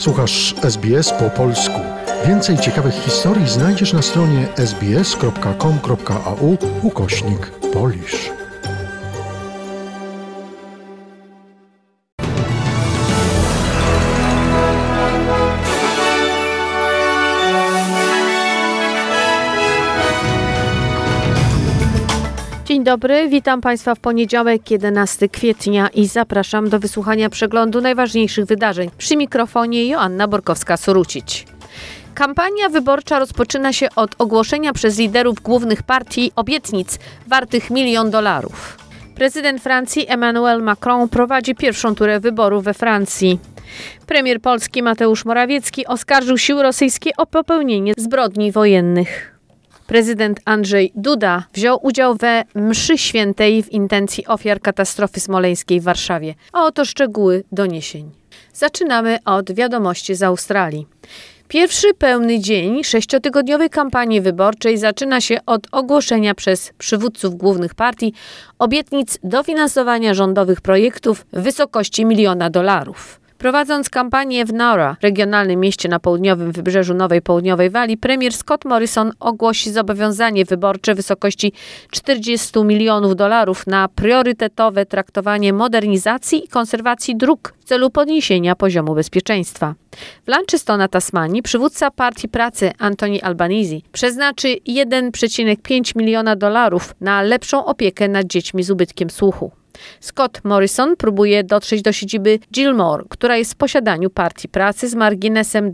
Słuchasz SBS po polsku. Więcej ciekawych historii znajdziesz na stronie sbs.com.au/Polish. Dzień dobry, witam Państwa w poniedziałek 11 kwietnia i zapraszam do wysłuchania przeglądu najważniejszych wydarzeń. Przy mikrofonie Joanna Borkowska-Surucić. Kampania wyborcza rozpoczyna się od ogłoszenia przez liderów głównych partii obietnic wartych $1 milion. Prezydent Francji Emmanuel Macron prowadzi pierwszą turę wyborów we Francji. Premier Polski Mateusz Morawiecki oskarżył siły rosyjskie o popełnienie zbrodni wojennych. Prezydent Andrzej Duda wziął udział we mszy świętej w intencji ofiar katastrofy smoleńskiej w Warszawie. A oto szczegóły doniesień. Zaczynamy od wiadomości z Australii. Pierwszy pełny dzień 6-tygodniowej kampanii wyborczej zaczyna się od ogłoszenia przez przywódców głównych partii obietnic dofinansowania rządowych projektów w wysokości $1 miliona. Prowadząc kampanię w Nowra, regionalnym mieście na południowym wybrzeżu Nowej Południowej Walii, premier Scott Morrison ogłosi zobowiązanie wyborcze w wysokości $40 milionów na priorytetowe traktowanie modernizacji i konserwacji dróg w celu podniesienia poziomu bezpieczeństwa. W Launceston na Tasmanii przywódca Partii Pracy Anthony Albanese przeznaczy $1,5 miliona na lepszą opiekę nad dziećmi z ubytkiem słuchu. Scott Morrison próbuje dotrzeć do siedziby Gilmore, która jest w posiadaniu Partii Pracy z marginesem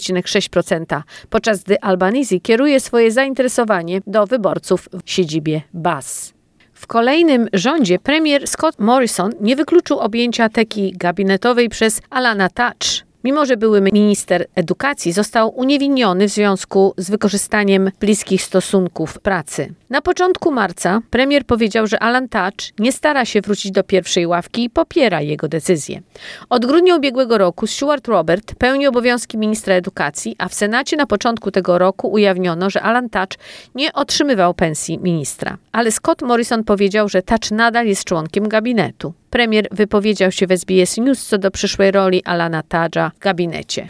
2,6%, podczas gdy Albanese kieruje swoje zainteresowanie do wyborców w siedzibie Bass. W kolejnym rządzie premier Scott Morrison nie wykluczył objęcia teki gabinetowej przez Alana Tudge. Mimo że były minister edukacji, został uniewinniony w związku z wykorzystaniem bliskich stosunków pracy. Na początku marca premier powiedział, że Alan Tudge nie stara się wrócić do pierwszej ławki i popiera jego decyzję. Od grudnia ubiegłego roku Stuart Robert pełni obowiązki ministra edukacji, a w Senacie na początku tego roku ujawniono, że Alan Tudge nie otrzymywał pensji ministra. Ale Scott Morrison powiedział, że Tudge nadal jest członkiem gabinetu. Premier wypowiedział się w SBS News co do przyszłej roli Alana Tudge'a w gabinecie.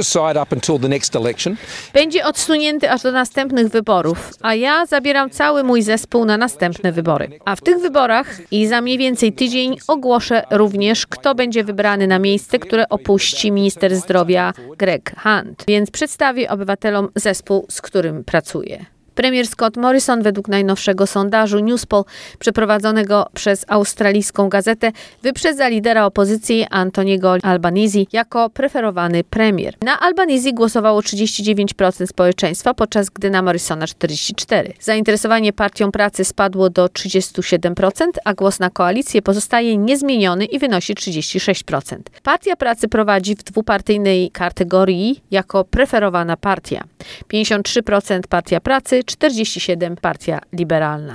Będzie odsunięty aż do następnych wyborów, a ja zabieram cały mój zespół na następne wybory. A w tych wyborach i za mniej więcej tydzień ogłoszę również, kto będzie wybrany na miejsce, które opuści minister zdrowia Greg Hunt. Więc przedstawię obywatelom zespół, z którym pracuję. Premier Scott Morrison według najnowszego sondażu Newspoll przeprowadzonego przez australijską gazetę wyprzedza lidera opozycji Anthony'ego Albanese jako preferowany premier. Na Albanese głosowało 39% społeczeństwa, podczas gdy na Morrisona 44%. Zainteresowanie Partią Pracy spadło do 37%, a głos na koalicję pozostaje niezmieniony i wynosi 36%. Partia Pracy prowadzi w dwupartyjnej kategorii jako preferowana partia. 53% Partia Pracy, 47% Partia Liberalna.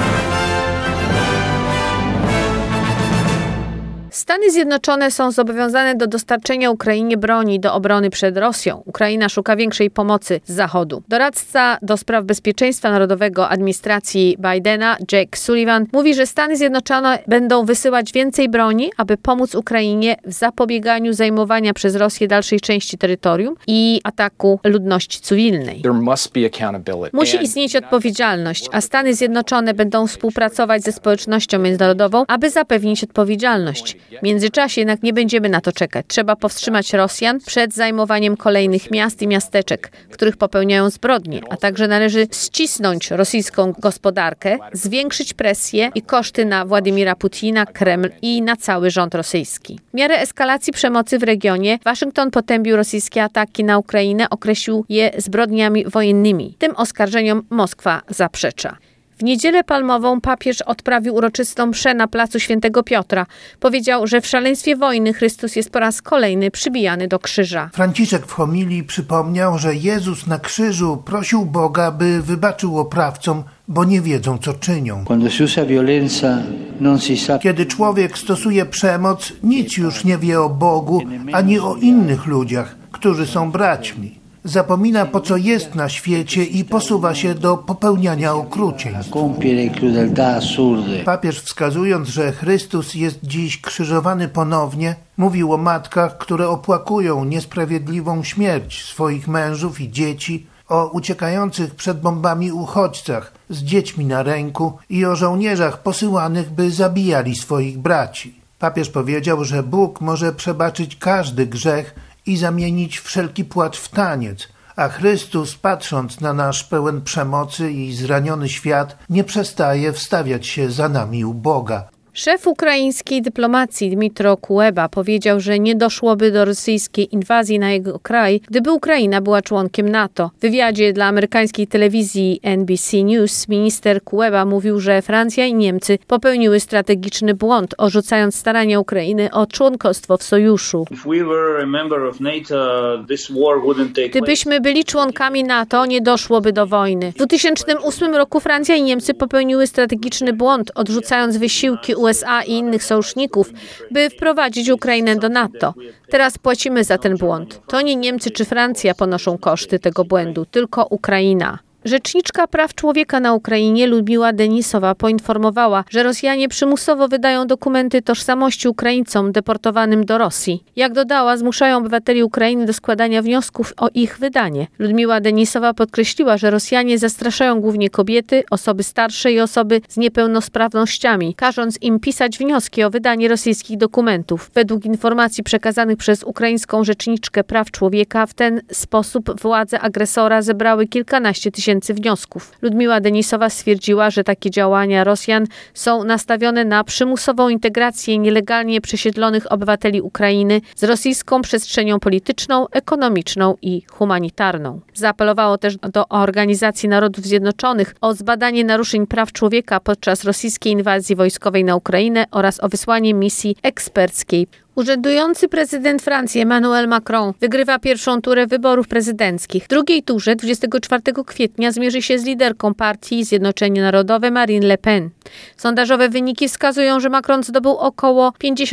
Stany Zjednoczone są zobowiązane do dostarczenia Ukrainie broni do obrony przed Rosją. Ukraina szuka większej pomocy z Zachodu. Doradca do spraw bezpieczeństwa narodowego administracji Bidena, Jake Sullivan, mówi, że Stany Zjednoczone będą wysyłać więcej broni, aby pomóc Ukrainie w zapobieganiu zajmowania przez Rosję dalszej części terytorium i ataku ludności cywilnej. Musi istnieć odpowiedzialność, a Stany Zjednoczone będą współpracować ze społecznością międzynarodową, aby zapewnić odpowiedzialność. W międzyczasie jednak nie będziemy na to czekać. Trzeba powstrzymać Rosjan przed zajmowaniem kolejnych miast i miasteczek, w których popełniają zbrodnie, a także należy ścisnąć rosyjską gospodarkę, zwiększyć presję i koszty na Władimira Putina, Kreml i na cały rząd rosyjski. W miarę eskalacji przemocy w regionie Waszyngton potępił rosyjskie ataki na Ukrainę, określił je zbrodniami wojennymi. Tym oskarżeniom Moskwa zaprzecza. W niedzielę palmową papież odprawił uroczystą mszę na placu Świętego Piotra. Powiedział, że w szaleństwie wojny Chrystus jest po raz kolejny przybijany do krzyża. Franciszek w homilii przypomniał, że Jezus na krzyżu prosił Boga, by wybaczył oprawcom, bo nie wiedzą, co czynią. Kiedy człowiek stosuje przemoc, nic już nie wie o Bogu ani o innych ludziach, którzy są braćmi. Zapomina, po co jest na świecie i posuwa się do popełniania okrucieństw. Papież, wskazując, że Chrystus jest dziś krzyżowany ponownie, mówił o matkach, które opłakują niesprawiedliwą śmierć swoich mężów i dzieci, o uciekających przed bombami uchodźcach z dziećmi na ręku i o żołnierzach posyłanych, by zabijali swoich braci. Papież powiedział, że Bóg może przebaczyć każdy grzech i zamienić wszelki płacz w taniec, a Chrystus, patrząc na nasz pełen przemocy i zraniony świat, nie przestaje wstawiać się za nami u Boga. Szef ukraińskiej dyplomacji Dmytro Kuleba powiedział, że nie doszłoby do rosyjskiej inwazji na jego kraj, gdyby Ukraina była członkiem NATO. W wywiadzie dla amerykańskiej telewizji NBC News minister Kuleba mówił, że Francja i Niemcy popełniły strategiczny błąd, odrzucając starania Ukrainy o członkostwo w sojuszu. Gdybyśmy byli członkami NATO, nie doszłoby do wojny. W 2008 roku Francja i Niemcy popełniły strategiczny błąd, odrzucając wysiłki USA i innych sojuszników, by wprowadzić Ukrainę do NATO. Teraz płacimy za ten błąd. To nie Niemcy czy Francja ponoszą koszty tego błędu, tylko Ukraina. Rzeczniczka praw człowieka na Ukrainie Ludmiła Denisowa poinformowała, że Rosjanie przymusowo wydają dokumenty tożsamości Ukraińcom deportowanym do Rosji. Jak dodała, zmuszają obywateli Ukrainy do składania wniosków o ich wydanie. Ludmiła Denisowa podkreśliła, że Rosjanie zastraszają głównie kobiety, osoby starsze i osoby z niepełnosprawnościami, każąc im pisać wnioski o wydanie rosyjskich dokumentów. Według informacji przekazanych przez ukraińską rzeczniczkę praw człowieka, w ten sposób władze agresora zebrały kilkanaście tysięcy wniosków. Ludmiła Denisowa stwierdziła, że takie działania Rosjan są nastawione na przymusową integrację nielegalnie przesiedlonych obywateli Ukrainy z rosyjską przestrzenią polityczną, ekonomiczną i humanitarną. Zaapelowało też do Organizacji Narodów Zjednoczonych o zbadanie naruszeń praw człowieka podczas rosyjskiej inwazji wojskowej na Ukrainę oraz o wysłanie misji eksperckiej. Urzędujący prezydent Francji Emmanuel Macron wygrywa pierwszą turę wyborów prezydenckich. W drugiej turze 24 kwietnia zmierzy się z liderką partii Zjednoczenie Narodowe Marine Le Pen. Sondażowe wyniki wskazują, że Macron zdobył około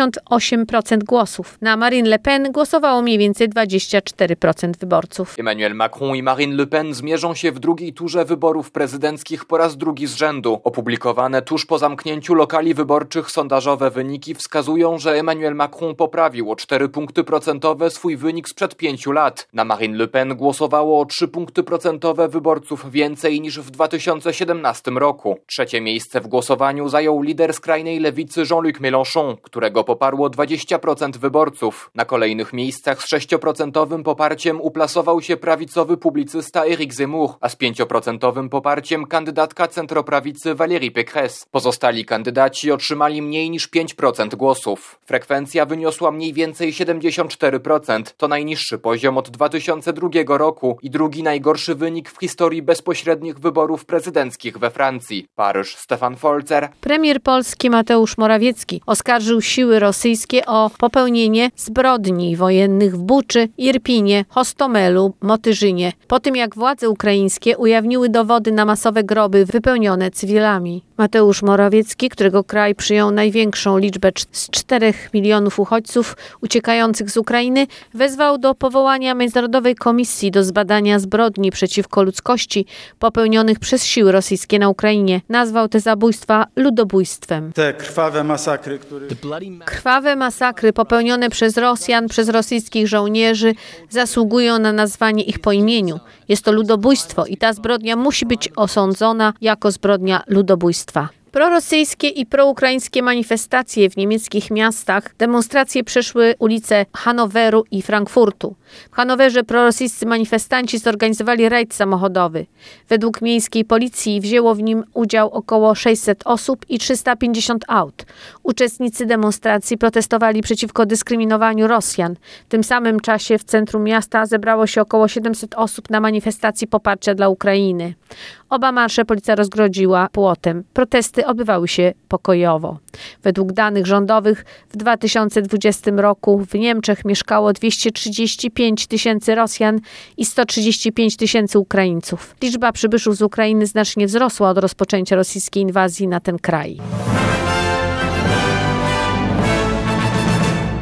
58% głosów. Na Marine Le Pen głosowało mniej więcej 24% wyborców. Emmanuel Macron i Marine Le Pen zmierzą się w drugiej turze wyborów prezydenckich po raz drugi z rzędu. Opublikowane tuż po zamknięciu lokali wyborczych sondażowe wyniki wskazują, że Emmanuel Macron poprawił o 4 punkty procentowe swój wynik sprzed 5 lat. Na Marine Le Pen głosowało o 3 punkty procentowe wyborców więcej niż w 2017 roku. Trzecie miejsce w głosowaniu zajął lider skrajnej lewicy Jean-Luc Mélenchon, którego poparło 20% wyborców. Na kolejnych miejscach z 6% poparciem uplasował się prawicowy publicysta Éric Zemmour, a z 5% poparciem kandydatka centroprawicy Valérie Pécresse. Pozostali kandydaci otrzymali mniej niż 5% głosów. Frekwencja wyniosła mniej więcej 74%. To najniższy poziom od 2002 roku i drugi najgorszy wynik w historii bezpośrednich wyborów prezydenckich we Francji. Paryż, Stefan Folzer. Premier polski Mateusz Morawiecki oskarżył siły rosyjskie o popełnienie zbrodni wojennych w Buczy, Irpinie, Hostomelu, Motyrzynie, po tym jak władze ukraińskie ujawniły dowody na masowe groby wypełnione cywilami. Mateusz Morawiecki, którego kraj przyjął największą liczbę z 4 milionów uchodźców uciekających z Ukrainy, wezwał do powołania Międzynarodowej Komisji do zbadania zbrodni przeciwko ludzkości popełnionych przez siły rosyjskie na Ukrainie. Nazwał te zabójstwa ludobójstwem. Te krwawe masakry popełnione przez Rosjan, przez rosyjskich żołnierzy zasługują na nazwanie ich po imieniu. Jest to ludobójstwo i ta zbrodnia musi być osądzona jako zbrodnia ludobójstwa. Prorosyjskie i proukraińskie manifestacje w niemieckich miastach, demonstracje przeszły ulice Hanoweru i Frankfurtu. W Hanowerze prorosyjscy manifestanci zorganizowali rajd samochodowy. Według miejskiej policji wzięło w nim udział około 600 osób i 350 aut. Uczestnicy demonstracji protestowali przeciwko dyskryminowaniu Rosjan. W tym samym czasie w centrum miasta zebrało się około 700 osób na manifestacji poparcia dla Ukrainy. Oba marsze policja rozgrodziła płotem. Protesty odbywały się pokojowo. Według danych rządowych w 2020 roku w Niemczech mieszkało 235 tysięcy Rosjan i 135 tysięcy Ukraińców. Liczba przybyszów z Ukrainy znacznie wzrosła od rozpoczęcia rosyjskiej inwazji na ten kraj.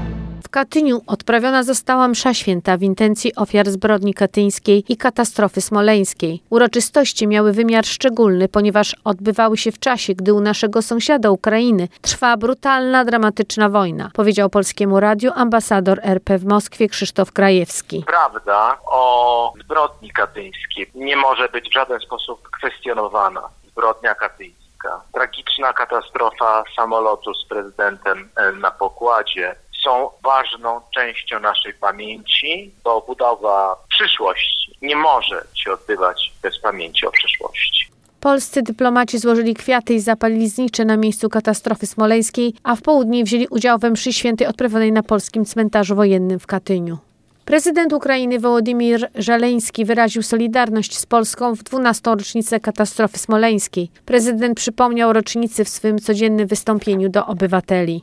W Katyniu odprawiona została msza święta w intencji ofiar zbrodni katyńskiej i katastrofy smoleńskiej. Uroczystości miały wymiar szczególny, ponieważ odbywały się w czasie, gdy u naszego sąsiada Ukrainy trwa brutalna, dramatyczna wojna, powiedział Polskiemu Radiu ambasador RP w Moskwie Krzysztof Krajewski. Prawda o zbrodni katyńskiej nie może być w żaden sposób kwestionowana. Zbrodnia katyńska, tragiczna katastrofa samolotu z prezydentem na pokładzie są ważną częścią naszej pamięci, bo budowa przyszłości nie może się odbywać bez pamięci o przeszłości. Polscy dyplomaci złożyli kwiaty i zapalili znicze na miejscu katastrofy smoleńskiej, a w południe wzięli udział we mszy świętej odprawionej na polskim cmentarzu wojennym w Katyniu. Prezydent Ukrainy Wołodymyr Żeleński wyraził solidarność z Polską w 12. rocznicę katastrofy smoleńskiej. Prezydent przypomniał rocznicy w swym codziennym wystąpieniu do obywateli.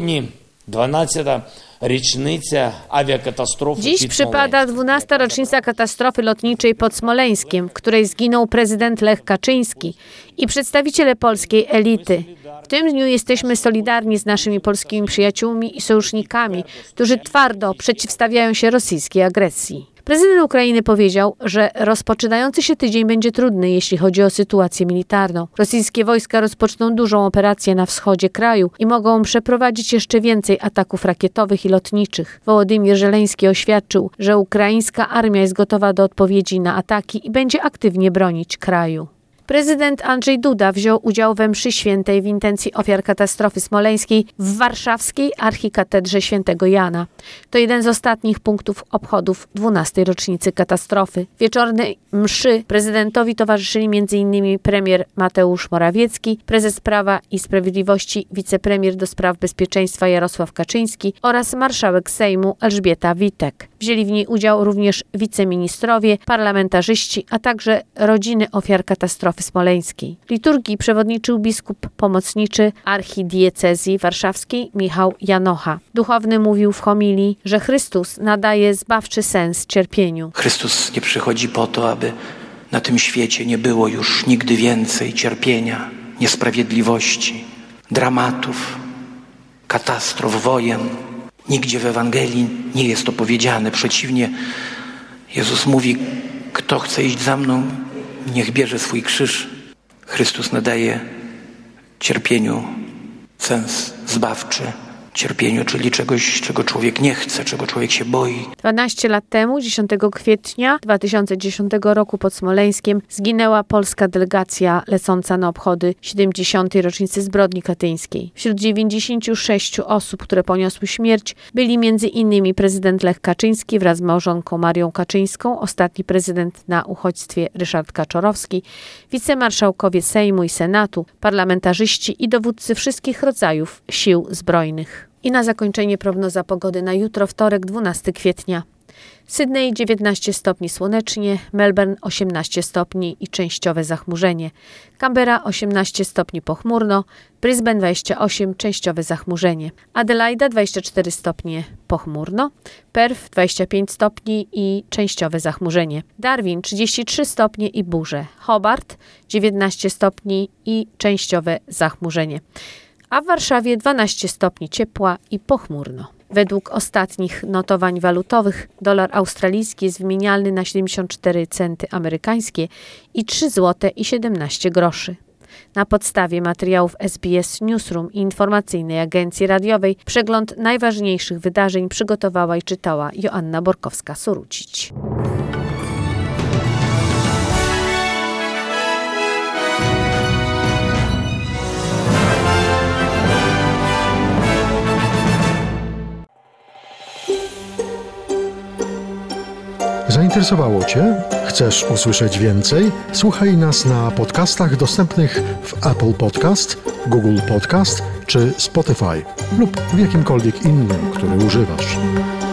Dziś przypada 12. rocznica katastrofy lotniczej pod Smoleńskiem, w której zginął prezydent Lech Kaczyński i przedstawiciele polskiej elity. W tym dniu jesteśmy solidarni z naszymi polskimi przyjaciółmi i sojusznikami, którzy twardo przeciwstawiają się rosyjskiej agresji. Prezydent Ukrainy powiedział, że rozpoczynający się tydzień będzie trudny, jeśli chodzi o sytuację militarną. Rosyjskie wojska rozpoczną dużą operację na wschodzie kraju i mogą przeprowadzić jeszcze więcej ataków rakietowych i lotniczych. Wołodymyr Żeleński oświadczył, że ukraińska armia jest gotowa do odpowiedzi na ataki i będzie aktywnie bronić kraju. Prezydent Andrzej Duda wziął udział we mszy świętej w intencji ofiar katastrofy smoleńskiej w warszawskiej archikatedrze Świętego Jana. To jeden z ostatnich punktów obchodów 12. rocznicy katastrofy. Wieczornej mszy prezydentowi towarzyszyli m.in. premier Mateusz Morawiecki, prezes Prawa i Sprawiedliwości, wicepremier do spraw bezpieczeństwa Jarosław Kaczyński oraz marszałek Sejmu Elżbieta Witek. Wzięli w niej udział również wiceministrowie, parlamentarzyści, a także rodziny ofiar katastrofy smoleńskiej. Liturgii przewodniczył biskup pomocniczy archidiecezji warszawskiej Michał Janocha. Duchowny mówił w homilii, że Chrystus nadaje zbawczy sens cierpieniu. Chrystus nie przychodzi po to, aby na tym świecie nie było już nigdy więcej cierpienia, niesprawiedliwości, dramatów, katastrof, wojen. Nigdzie w Ewangelii nie jest to powiedziane. Przeciwnie, Jezus mówi, kto chce iść za mną, niech bierze swój krzyż. Chrystus nadaje cierpieniu sens zbawczy. Cierpieniu, czyli czegoś, czego człowiek nie chce, czego człowiek się boi. 12 lat temu, 10 kwietnia 2010 roku pod Smoleńskiem zginęła polska delegacja lecąca na obchody 70. rocznicy zbrodni katyńskiej. Wśród 96 osób, które poniosły śmierć, byli m.in. prezydent Lech Kaczyński wraz z małżonką Marią Kaczyńską, ostatni prezydent na uchodźstwie Ryszard Kaczorowski, wicemarszałkowie Sejmu i Senatu, parlamentarzyści i dowódcy wszystkich rodzajów sił zbrojnych. I na zakończenie prognoza pogody na jutro, wtorek, 12 kwietnia. Sydney 19 stopni słonecznie, Melbourne 18 stopni i częściowe zachmurzenie. Canberra 18 stopni pochmurno, Brisbane 28, częściowe zachmurzenie. Adelaida 24 stopnie pochmurno, Perth 25 stopni i częściowe zachmurzenie. Darwin 33 stopnie i burze. Hobart 19 stopni i częściowe zachmurzenie. A w Warszawie 12 stopni ciepła i pochmurno. Według ostatnich notowań walutowych dolar australijski jest wymienialny na 74 centy amerykańskie i 3 zł i 17 groszy. Na podstawie materiałów SBS Newsroom i informacyjnej agencji radiowej przegląd najważniejszych wydarzeń przygotowała i czytała Joanna Borkowska-Surucić. Zainteresowało Cię? Chcesz usłyszeć więcej? Słuchaj nas na podcastach dostępnych w Apple Podcast, Google Podcast czy Spotify lub w jakimkolwiek innym, który używasz.